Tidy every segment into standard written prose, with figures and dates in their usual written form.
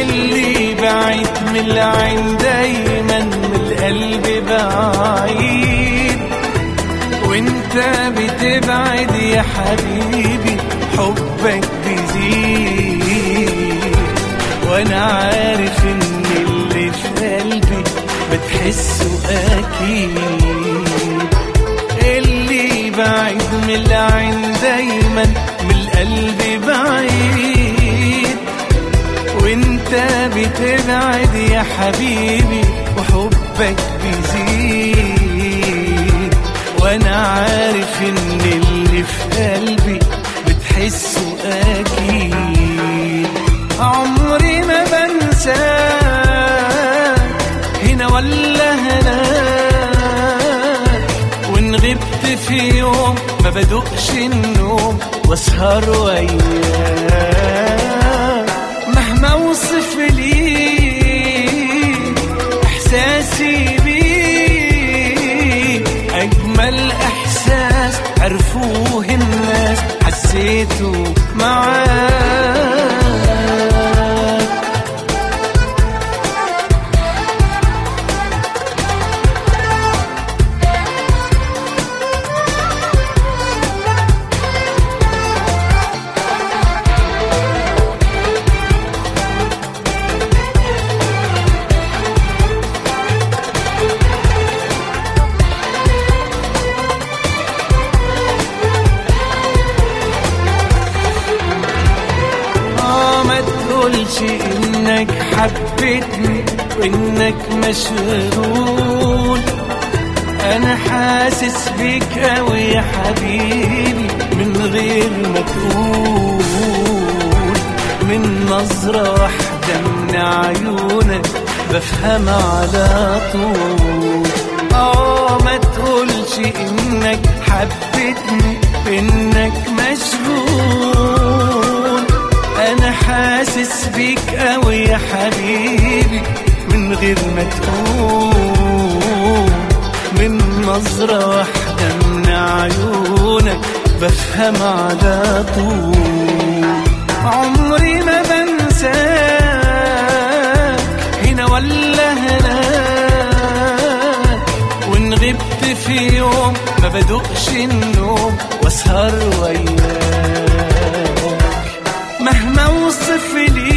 اللي بعيد من العين دايما من القلب بعيد، وانت بتبعد يا حبيبي حبك بيزيد، وانا عارف ان اللي في قلبي بتحسه اكيد. اللي بعيد من العين دايما من القلب بعيد، وانت بتبعد يا حبيبي وحبك بيزيد، وانا عارف ان اللي في قلبي بتحسه اكيد. عمري ما بنساك هنا ولا هناك، وان غبت في يوم ما بدقش النوم واسهر وياك. مهما اوصف ليك احساسي بيك، اجمل احساس عرفوه الناس حسيته معاك. تقولش انك حبيتني وانك مشغول، انا حاسس بيك اوي يا حبيبي من غير ما تقول. من نظرة واحدة من عيونك بفهم على طول. ما تقولش انك حبيتني انك مشغول، انا حاسس بيك اوي يا حبيبي من غير ما تقول. من نظرة واحدة من عيونك بفهم على طول. عمري ما بنساك هنا ولا هناك، وان غبت في يوم ما بدقش النوم واسهر وياك. مهما اوصف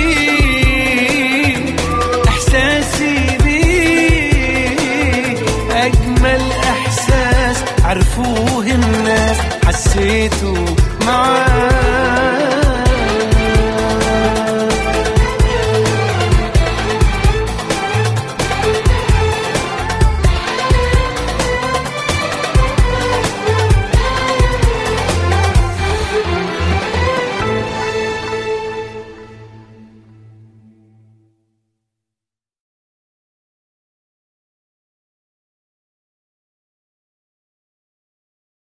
ليك احساسي بيك، اجمل احساس عرفوه الناس حسيته معاك.